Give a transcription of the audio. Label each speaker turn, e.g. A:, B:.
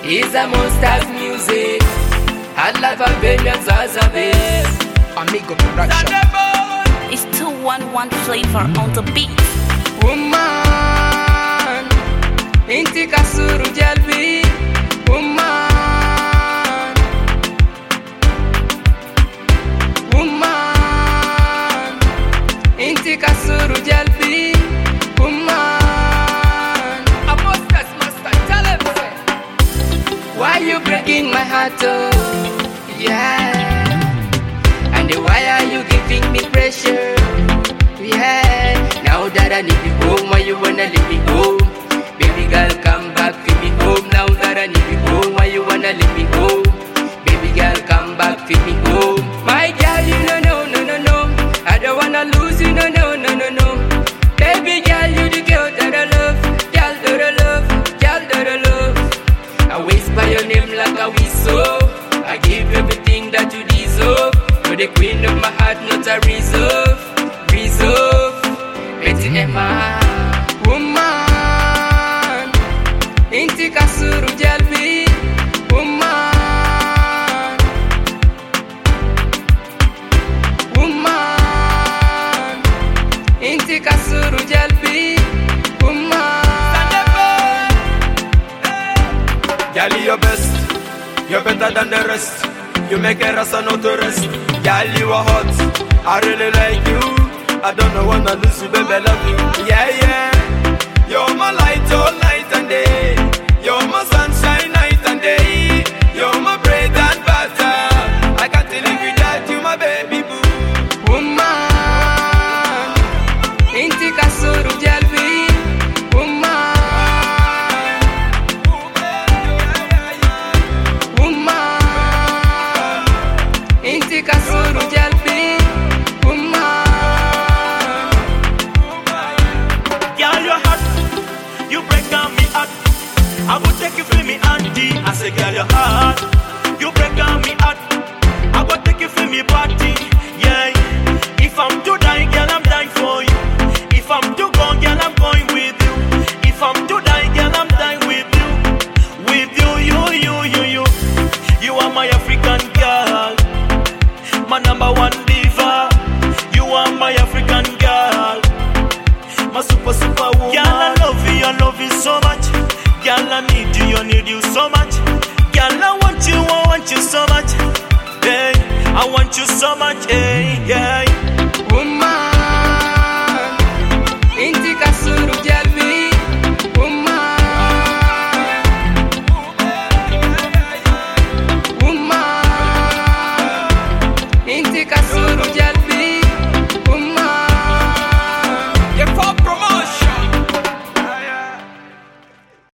A: is a monster's music. Hot life and billions as a base.
B: Amigo production.
C: It's 211 flavor on the beat.
A: Woman, inti kasuru jalbi. Woman, woman, inti kasuru jalbi. Woman, Apostas master, tell him. Why you breaking my heart, oh, yeah. And why are you giving me pressure, yeah. Now that I need you home, why you wanna leave me home? Baby girl, come back, feed me home. Now that I need you home, why you wanna leave me home? Baby girl, come back, feed me home. My girl, you know, no, I don't wanna lose you, no, no. Baby girl, you the girl that I love, girl that I love, girl that I love. I whisper your name like a whistle. I give everything that you deserve. You're the queen of my heart, not a reserve. Betty Emma. Woman, inti kasuru jalbi. Woman, woman, inti kasuru jalbi. Woman.
D: Girl, you're best. You're better than the rest. You make a rasa not to rest. Girl, you are hot. I really like you. I don't know wanna lose you, baby, I love you. Yeah. You're my light all night and day. You're my sunshine night and day. You're my bread and butter. I can't live without you, my baby boo.
A: Woman, inti kasuru jalbi. Woman, woman, inti kasuru jalbi. Woman,
E: Girl, you're hot. You break down me hot. I will take you for me auntie. I say, girl, you're hot. You break down me hot. I will take you for me party. Yeah. If I'm to die, girl, I'm dying for you. If I'm to go, girl, I'm going with you. If I'm to die, girl, I'm dying with you. With you. You are my African girl. My number one diva. You are my African girl. My super woman. Girl, I love you so much. Girl, I need you so much. Girl, I want you so much. Hey, I want you so much. Hey.
A: woman.